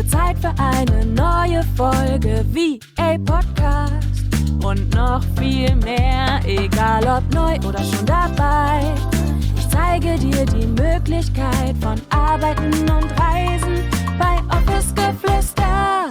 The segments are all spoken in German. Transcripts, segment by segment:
Wird Zeit für eine neue Folge VA Podcast und noch viel mehr, egal ob neu oder schon dabei. Ich zeige dir die Möglichkeit von Arbeiten und Reisen bei Office Geflüster.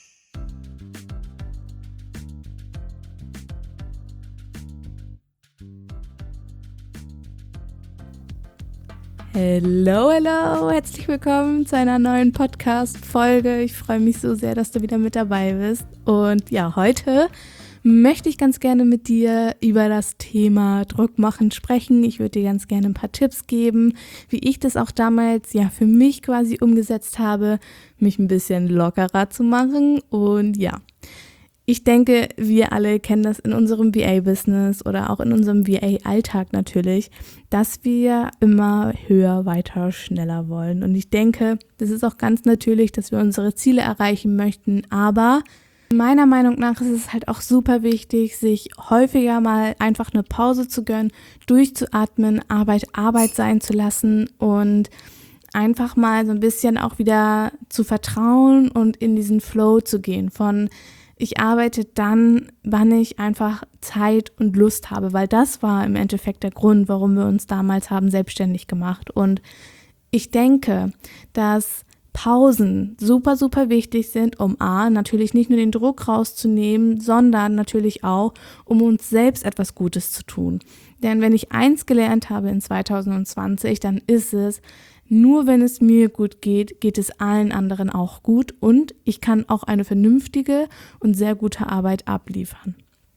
Hallo, herzlich willkommen zu einer neuen Podcast-Folge. Ich freue mich so sehr, dass du wieder mit dabei bist. Und ja, heute möchte ich ganz gerne mit dir über das Thema Druck machen sprechen. Ich würde dir ganz gerne ein paar Tipps geben, wie ich das auch damals ja für mich quasi umgesetzt habe, mich ein bisschen lockerer zu machen. Und ja, ich denke, wir alle kennen das in unserem VA-Business oder auch in unserem VA-Alltag natürlich, dass wir immer höher, weiter, schneller wollen. Und ich denke, das ist auch ganz natürlich, dass wir unsere Ziele erreichen möchten. Aber meiner Meinung nach ist es halt auch super wichtig, sich häufiger mal einfach eine Pause zu gönnen, durchzuatmen, Arbeit sein zu lassen und einfach mal so ein bisschen auch wieder zu vertrauen und in diesen Flow zu gehen von ich arbeite dann, wann ich einfach Zeit und Lust habe, weil das war im Endeffekt der Grund, warum wir uns damals haben selbstständig gemacht. Und ich denke, dass Pausen super, super wichtig sind, um natürlich nicht nur den Druck rauszunehmen, sondern natürlich auch, um uns selbst etwas Gutes zu tun. Denn wenn ich eins gelernt habe in 2020, dann ist es, nur wenn es mir gut geht, geht es allen anderen auch gut und ich kann auch eine vernünftige und sehr gute Arbeit abliefern.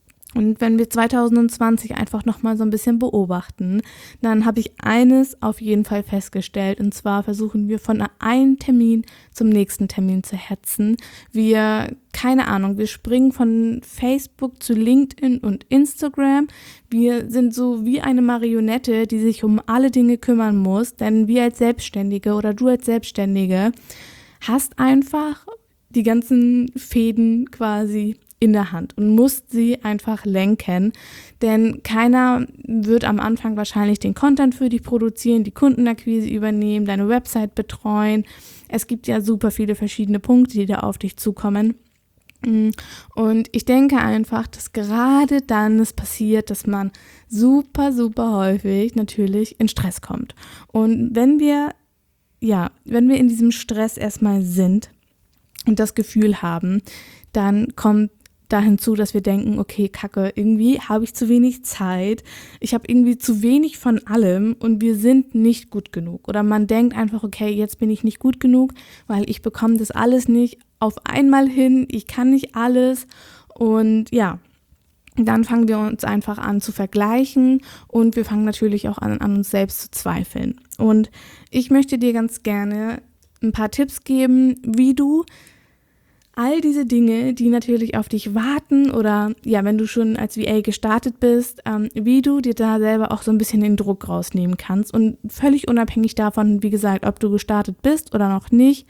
Und wenn wir 2020 einfach nochmal so ein bisschen beobachten, dann habe ich eines auf jeden Fall festgestellt, und zwar versuchen wir von einem Termin zum nächsten Termin zu hetzen. Wir springen von Facebook zu LinkedIn und Instagram. Wir sind so wie eine Marionette, die sich um alle Dinge kümmern muss, denn wir als Selbstständige oder du als Selbstständige hast einfach die ganzen Fäden quasi in der Hand und musst sie einfach lenken, denn keiner wird am Anfang wahrscheinlich den Content für dich produzieren, die Kundenakquise übernehmen, deine Website betreuen. Es gibt ja super viele verschiedene Punkte, die da auf dich zukommen. Und ich denke einfach, dass gerade dann es passiert, dass man super, super häufig natürlich in Stress kommt. Und wenn wir in diesem Stress erstmal sind und das Gefühl haben, dann kommt da hinzu, dass wir denken, okay, Kacke, irgendwie habe ich zu wenig Zeit, ich habe irgendwie zu wenig von allem und wir sind nicht gut genug. Oder man denkt einfach, okay, jetzt bin ich nicht gut genug, weil ich bekomme das alles nicht auf einmal hin, ich kann nicht alles und ja, dann fangen wir uns einfach an zu vergleichen und wir fangen natürlich auch an uns selbst zu zweifeln. Und ich möchte dir ganz gerne ein paar Tipps geben, wie du all diese Dinge, die natürlich auf dich warten oder ja, wenn du schon als VA gestartet bist, wie du dir da selber auch so ein bisschen den Druck rausnehmen kannst und völlig unabhängig davon, wie gesagt, ob du gestartet bist oder noch nicht.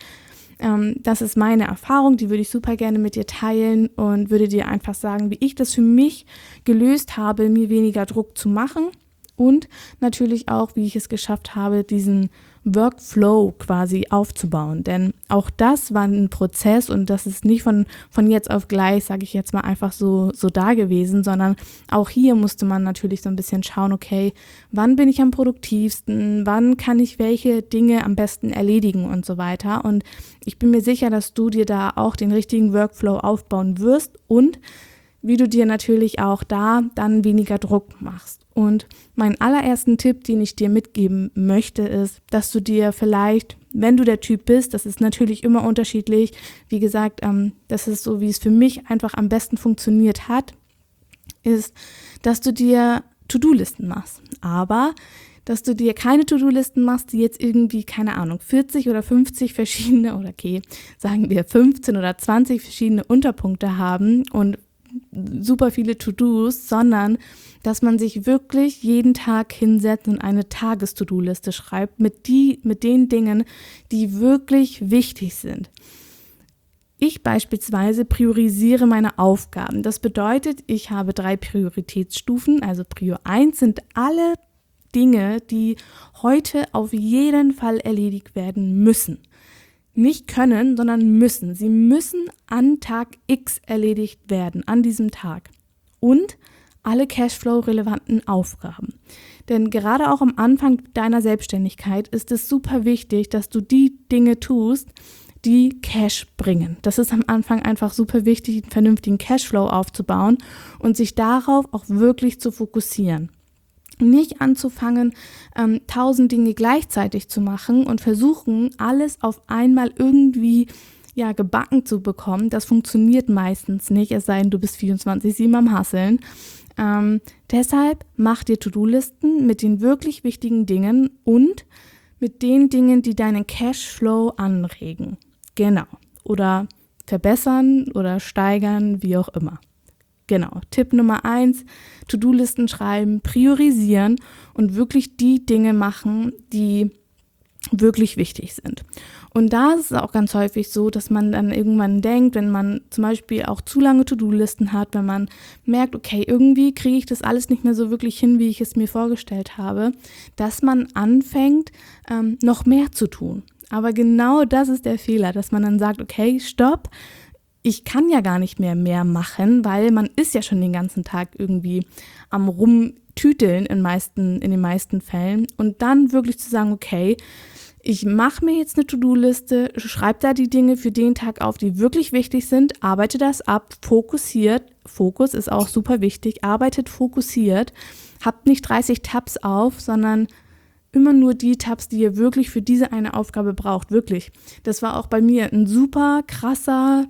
Das ist meine Erfahrung, die würde ich super gerne mit dir teilen und würde dir einfach sagen, wie ich das für mich gelöst habe, mir weniger Druck zu machen und natürlich auch, wie ich es geschafft habe, diesen Workflow quasi aufzubauen, denn auch das war ein Prozess und das ist nicht von jetzt auf gleich, sage ich jetzt mal, einfach so da gewesen, sondern auch hier musste man natürlich so ein bisschen schauen, okay, wann bin ich am produktivsten, wann kann ich welche Dinge am besten erledigen und so weiter und ich bin mir sicher, dass du dir da auch den richtigen Workflow aufbauen wirst und wie du dir natürlich auch da dann weniger Druck machst. Und mein allerersten Tipp, den ich dir mitgeben möchte, ist, dass du dir vielleicht, wenn du der Typ bist, das ist natürlich immer unterschiedlich, wie gesagt, das ist so, wie es für mich einfach am besten funktioniert hat, ist, dass du dir To-Do-Listen machst. Aber dass du dir keine To-Do-Listen machst, die jetzt irgendwie, 40 oder 50 verschiedene, oder okay, sagen wir 15 oder 20 verschiedene Unterpunkte haben und super viele To-Dos, sondern dass man sich wirklich jeden Tag hinsetzt und eine Tages-To-Do-Liste schreibt mit den Dingen, die wirklich wichtig sind. Ich beispielsweise priorisiere meine Aufgaben. Das bedeutet, ich habe 3 Prioritätsstufen, also Prio 1 sind alle Dinge, die heute auf jeden Fall erledigt werden müssen. nicht können, sondern müssen. Sie müssen an Tag X erledigt werden, an diesem Tag. Und alle Cashflow-relevanten Aufgaben. Denn gerade auch am Anfang deiner Selbstständigkeit ist es super wichtig, dass du die Dinge tust, die Cash bringen. Das ist am Anfang einfach super wichtig, einen vernünftigen Cashflow aufzubauen und sich darauf auch wirklich zu fokussieren. Nicht anzufangen, 1000 Dinge gleichzeitig zu machen und versuchen, alles auf einmal irgendwie gebacken zu bekommen. Das funktioniert meistens nicht, es sei denn, du bist 24/7 am Hasseln. Deshalb mach dir To-Do-Listen mit den wirklich wichtigen Dingen und mit den Dingen, die deinen Cashflow anregen. Genau. Oder verbessern oder steigern, wie auch immer. Genau. Tipp Nummer 1, To-Do-Listen schreiben, priorisieren und wirklich die Dinge machen, die wirklich wichtig sind. Und da ist es auch ganz häufig so, dass man dann irgendwann denkt, wenn man zum Beispiel auch zu lange To-Do-Listen hat, wenn man merkt, okay, irgendwie kriege ich das alles nicht mehr so wirklich hin, wie ich es mir vorgestellt habe, dass man anfängt, noch mehr zu tun. Aber genau das ist der Fehler, dass man dann sagt, okay, stopp, ich kann ja gar nicht mehr machen, weil man ist ja schon den ganzen Tag irgendwie am Rumtüteln in den meisten Fällen. Und dann wirklich zu sagen, okay, ich mache mir jetzt eine To-Do-Liste, schreibe da die Dinge für den Tag auf, die wirklich wichtig sind, arbeite das ab, fokussiert, Fokus ist auch super wichtig, arbeitet fokussiert, habt nicht 30 Tabs auf, sondern immer nur die Tabs, die ihr wirklich für diese eine Aufgabe braucht, wirklich. Das war auch bei mir ein super krasser,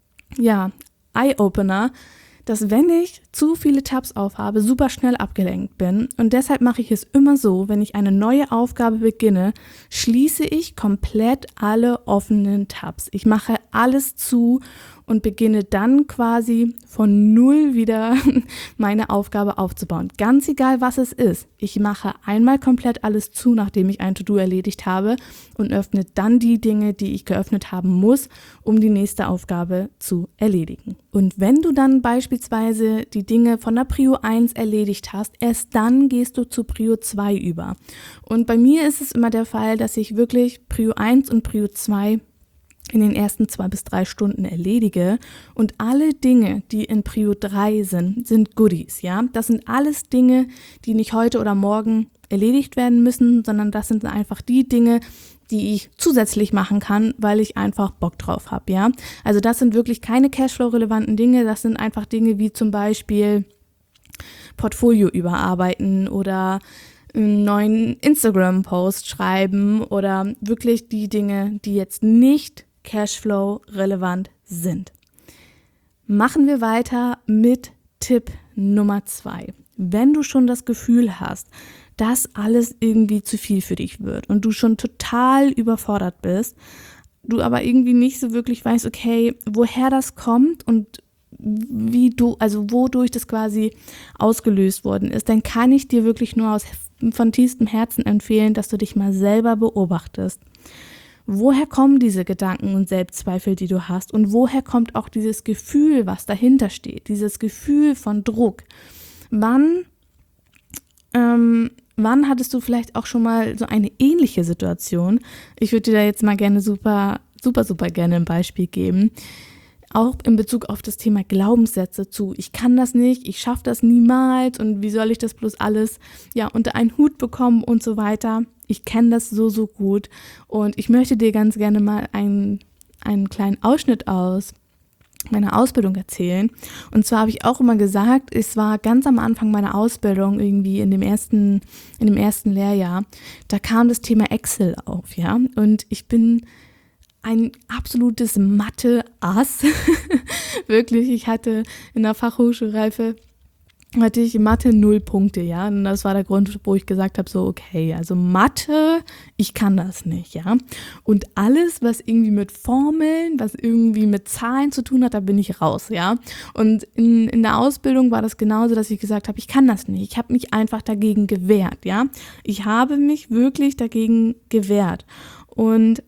Eye-Opener, dass wenn ich zu viele Tabs aufhabe, super schnell abgelenkt bin. Und deshalb mache ich es immer so, wenn ich eine neue Aufgabe beginne, schließe ich komplett alle offenen Tabs. Ich mache alles zu und beginne dann quasi von null wieder meine Aufgabe aufzubauen. Ganz egal, was es ist. Ich mache einmal komplett alles zu, nachdem ich ein To-Do erledigt habe und öffne dann die Dinge, die ich geöffnet haben muss, um die nächste Aufgabe zu erledigen. Und wenn du dann beispielsweise die Dinge von der Prio 1 erledigt hast, erst dann gehst du zu Prio 2 über. Und bei mir ist es immer der Fall, dass ich wirklich Prio 1 und Prio 2 in den ersten 2 bis 3 Stunden erledige und alle Dinge, die in Prio 3 sind Goodies, ja. Das sind alles Dinge, die nicht heute oder morgen erledigt werden müssen, sondern das sind einfach die Dinge, die ich zusätzlich machen kann, weil ich einfach Bock drauf habe, ja. Also das sind wirklich keine Cashflow-relevanten Dinge, das sind einfach Dinge wie zum Beispiel Portfolio überarbeiten oder einen neuen Instagram-Post schreiben oder wirklich die Dinge, die jetzt nicht Cashflow-relevant sind. Machen wir weiter mit Tipp Nummer 2. Wenn du schon das Gefühl hast, dass alles irgendwie zu viel für dich wird und du schon total überfordert bist, du aber irgendwie nicht so wirklich weißt, okay, woher das kommt und wodurch das quasi ausgelöst worden ist, dann kann ich dir wirklich nur von tiefstem Herzen empfehlen, dass du dich mal selber beobachtest. Woher kommen diese Gedanken und Selbstzweifel, die du hast? Und woher kommt auch dieses Gefühl, was dahinter steht? Dieses Gefühl von Druck. Wann hattest du vielleicht auch schon mal so eine ähnliche Situation? Ich würde dir da jetzt mal gerne super gerne ein Beispiel geben. Auch in Bezug auf das Thema Glaubenssätze zu. Ich kann das nicht, ich schaffe das niemals und wie soll ich das bloß alles unter einen Hut bekommen und so weiter. Ich kenne das so gut und ich möchte dir ganz gerne mal einen kleinen Ausschnitt aus meiner Ausbildung erzählen. Und zwar habe ich auch immer gesagt, es war ganz am Anfang meiner Ausbildung, irgendwie in dem ersten Lehrjahr, da kam das Thema Excel auf, ja. Und ich bin ein absolutes Mathe-Ass. Wirklich, ich hatte in der Fachhochschulreife Mathe 0 Punkte, ja. Und das war der Grund, wo ich gesagt habe, so okay, also Mathe, ich kann das nicht, ja. Und alles, was irgendwie mit Formeln, was irgendwie mit Zahlen zu tun hat, da bin ich raus, ja. Und in der Ausbildung war das genauso, dass ich gesagt habe, ich kann das nicht. Ich habe mich einfach dagegen gewehrt, ja. Ich habe mich wirklich dagegen gewehrt. Und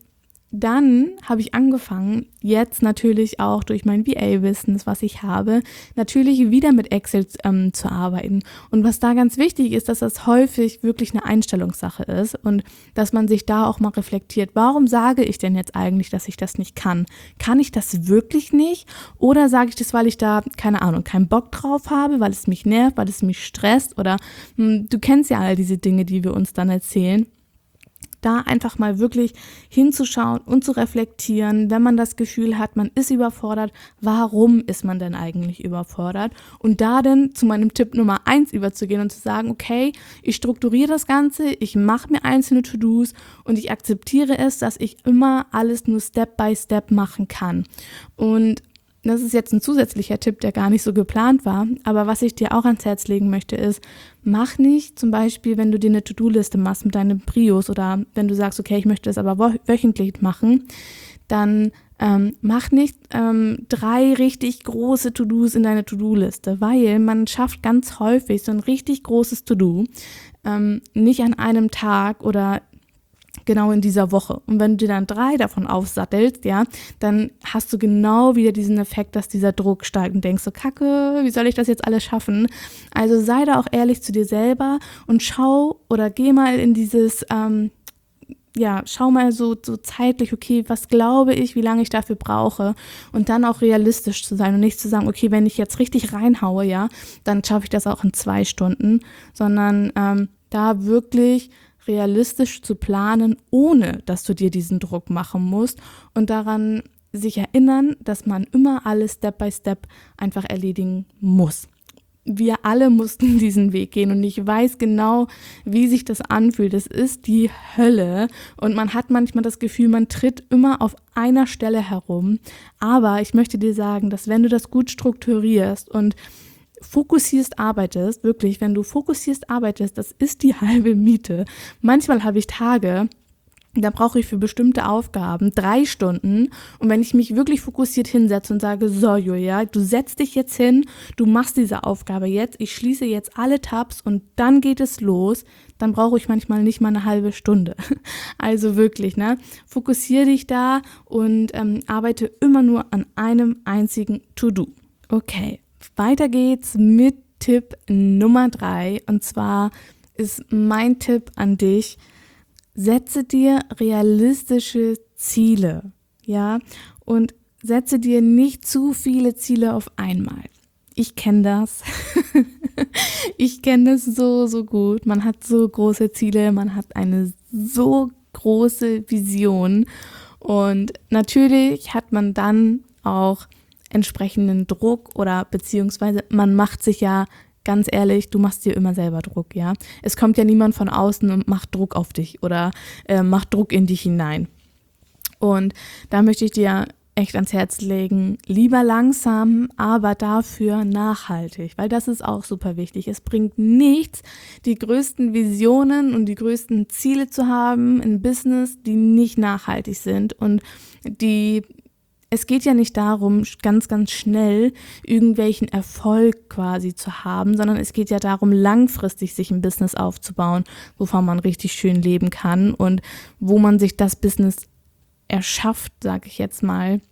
dann habe ich angefangen, jetzt natürlich auch durch mein VA-Business, was ich habe, natürlich wieder mit Excel zu arbeiten. Und was da ganz wichtig ist, dass das häufig wirklich eine Einstellungssache ist und dass man sich da auch mal reflektiert, warum sage ich denn jetzt eigentlich, dass ich das nicht kann? Kann ich das wirklich nicht? Oder sage ich das, weil ich da, keine Ahnung, keinen Bock drauf habe, weil es mich nervt, weil es mich stresst oder du kennst ja all diese Dinge, die wir uns dann erzählen. Da einfach mal wirklich hinzuschauen und zu reflektieren, wenn man das Gefühl hat, man ist überfordert, warum ist man denn eigentlich überfordert? Und da dann zu meinem Tipp Nummer 1 überzugehen und zu sagen, okay, ich strukturiere das Ganze, ich mache mir einzelne To-Dos und ich akzeptiere es, dass ich immer alles nur Step by Step machen kann. Und das ist jetzt ein zusätzlicher Tipp, der gar nicht so geplant war, aber was ich dir auch ans Herz legen möchte ist, mach nicht zum Beispiel, wenn du dir eine To-Do-Liste machst mit deinen Prios oder wenn du sagst, okay, ich möchte das aber wöchentlich machen, dann mach nicht 3 richtig große To-Dos in deine To-Do-Liste, weil man schafft ganz häufig so ein richtig großes To-Do nicht an einem Tag oder genau in dieser Woche. Und wenn du dir dann 3 davon aufsattelst, ja, dann hast du genau wieder diesen Effekt, dass dieser Druck steigt und denkst so, Kacke, wie soll ich das jetzt alles schaffen? Also sei da auch ehrlich zu dir selber und schau oder geh mal in dieses, schau mal so zeitlich, okay, was glaube ich, wie lange ich dafür brauche und dann auch realistisch zu sein und nicht zu sagen, okay, wenn ich jetzt richtig reinhaue, ja, dann schaffe ich das auch in 2 Stunden, sondern da wirklich realistisch zu planen, ohne dass du dir diesen Druck machen musst und daran sich erinnern, dass man immer alles Step by Step einfach erledigen muss. Wir alle mussten diesen Weg gehen und ich weiß genau, wie sich das anfühlt. Es ist die Hölle und man hat manchmal das Gefühl, man tritt immer auf einer Stelle herum. Aber ich möchte dir sagen, dass wenn du das gut strukturierst und fokussierst arbeitest, wirklich, wenn du fokussierst arbeitest, das ist die halbe Miete. Manchmal habe ich Tage, da brauche ich für bestimmte Aufgaben 3 Stunden und wenn ich mich wirklich fokussiert hinsetze und sage, so Julia, du setzt dich jetzt hin, du machst diese Aufgabe jetzt, ich schließe jetzt alle Tabs und dann geht es los, dann brauche ich manchmal nicht mal eine halbe Stunde. Also wirklich, fokussiere dich da und arbeite immer nur an einem einzigen To-Do. Okay. Weiter geht's mit Tipp Nummer 3 und zwar ist mein Tipp an dich, setze dir realistische Ziele, ja, und setze dir nicht zu viele Ziele auf einmal. Ich kenne das. Ich kenne das so gut. Man hat so große Ziele, man hat eine so große Vision und natürlich hat man dann auch entsprechenden Druck oder beziehungsweise man macht sich ja, ganz ehrlich, du machst dir immer selber Druck, ja. Es kommt ja niemand von außen und macht Druck auf dich oder macht Druck in dich hinein. Und da möchte ich dir echt ans Herz legen, lieber langsam, aber dafür nachhaltig, weil das ist auch super wichtig. Es bringt nichts, die größten Visionen und die größten Ziele zu haben in Business, die nicht nachhaltig sind und es geht ja nicht darum, ganz, ganz schnell irgendwelchen Erfolg quasi zu haben, sondern es geht ja darum, langfristig sich ein Business aufzubauen, wovon man richtig schön leben kann und wo man sich das Business erschafft, sage ich jetzt mal,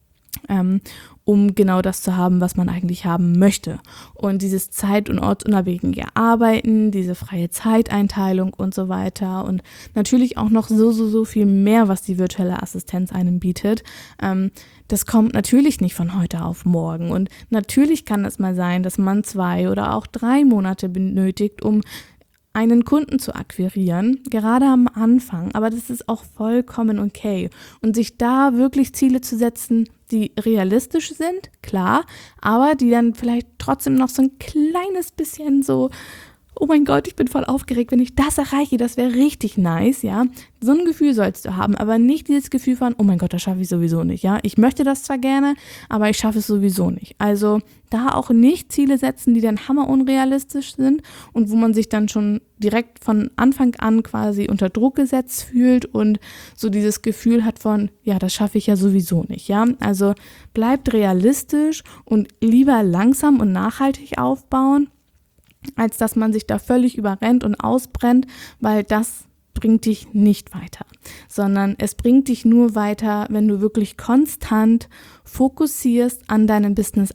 um genau das zu haben, was man eigentlich haben möchte. Und dieses zeit- und ortsunabhängige Arbeiten, diese freie Zeiteinteilung und so weiter und natürlich auch noch so viel mehr, was die virtuelle Assistenz einem bietet, das kommt natürlich nicht von heute auf morgen. Und natürlich kann es mal sein, dass man 2 oder auch 3 Monate benötigt, um einen Kunden zu akquirieren, gerade am Anfang, aber das ist auch vollkommen okay. Und sich da wirklich Ziele zu setzen, die realistisch sind, klar, aber die dann vielleicht trotzdem noch so ein kleines bisschen so, oh mein Gott, ich bin voll aufgeregt, wenn ich das erreiche, das wäre richtig nice, ja. So ein Gefühl sollst du haben, aber nicht dieses Gefühl von, oh mein Gott, das schaffe ich sowieso nicht, ja. Ich möchte das zwar gerne, aber ich schaffe es sowieso nicht. Also da auch nicht Ziele setzen, die dann hammerunrealistisch sind und wo man sich dann schon direkt von Anfang an quasi unter Druck gesetzt fühlt und so dieses Gefühl hat von, ja, das schaffe ich ja sowieso nicht, ja. Also bleibt realistisch und lieber langsam und nachhaltig aufbauen, als dass man sich da völlig überrennt und ausbrennt, weil das bringt dich nicht weiter, sondern es bringt dich nur weiter, wenn du wirklich konstant fokussierst an deinem Business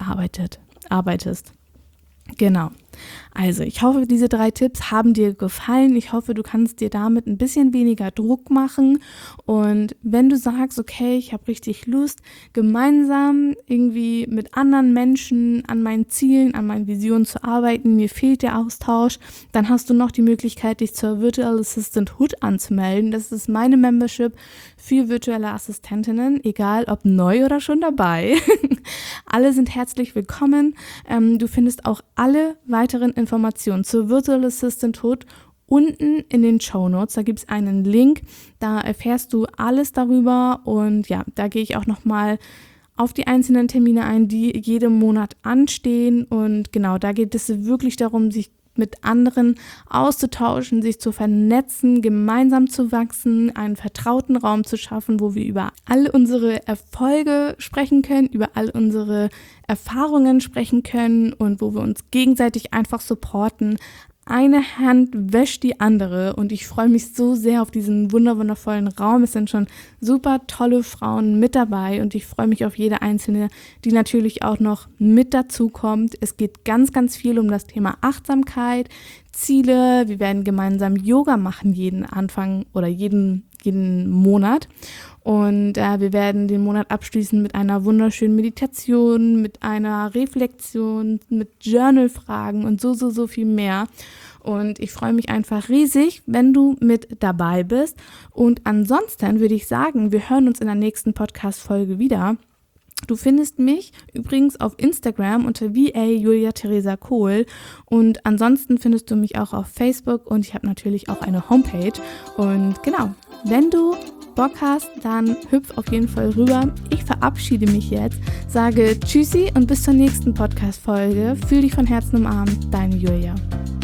arbeitest. Genau. Also ich hoffe, diese 3 Tipps haben dir gefallen. Ich hoffe, du kannst dir damit ein bisschen weniger Druck machen. Und wenn du sagst, okay, ich habe richtig Lust, gemeinsam irgendwie mit anderen Menschen an meinen Zielen, an meinen Visionen zu arbeiten, mir fehlt der Austausch, dann hast du noch die Möglichkeit, dich zur Virtual Assistant Hood anzumelden. Das ist meine Membership für virtuelle Assistentinnen, egal ob neu oder schon dabei. Alle sind herzlich willkommen. Du findest auch alle weiteren Informationen zur Virtual Assistant Hood unten in den Shownotes. Da gibt es einen Link, da erfährst du alles darüber und ja, da gehe ich auch nochmal auf die einzelnen Termine ein, die jeden Monat anstehen und genau, da geht es wirklich darum, sich mit anderen auszutauschen, sich zu vernetzen, gemeinsam zu wachsen, einen vertrauten Raum zu schaffen, wo wir über all unsere Erfolge sprechen können, über all unsere Erfahrungen sprechen können und wo wir uns gegenseitig einfach supporten. Eine Hand wäscht die andere und ich freue mich so sehr auf diesen wundervollen Raum. Es sind schon super tolle Frauen mit dabei und ich freue mich auf jede einzelne, die natürlich auch noch mit dazu kommt. Es geht ganz, ganz viel um das Thema Achtsamkeit, Ziele. Wir werden gemeinsam Yoga machen jeden Anfang oder jeden Monat. Und wir werden den Monat abschließen mit einer wunderschönen Meditation, mit einer Reflexion, mit Journal-Fragen und so viel mehr. Und ich freue mich einfach riesig, wenn du mit dabei bist. Und ansonsten würde ich sagen, wir hören uns in der nächsten Podcast-Folge wieder. Du findest mich übrigens auf Instagram unter VA Julia Theresa Kohl und ansonsten findest du mich auch auf Facebook und ich habe natürlich auch eine Homepage. Und genau, wenn du Bock hast, dann hüpf auf jeden Fall rüber. Ich verabschiede mich jetzt, sage Tschüssi und bis zur nächsten Podcast-Folge. Fühl dich von Herzen umarmt, deine Julia.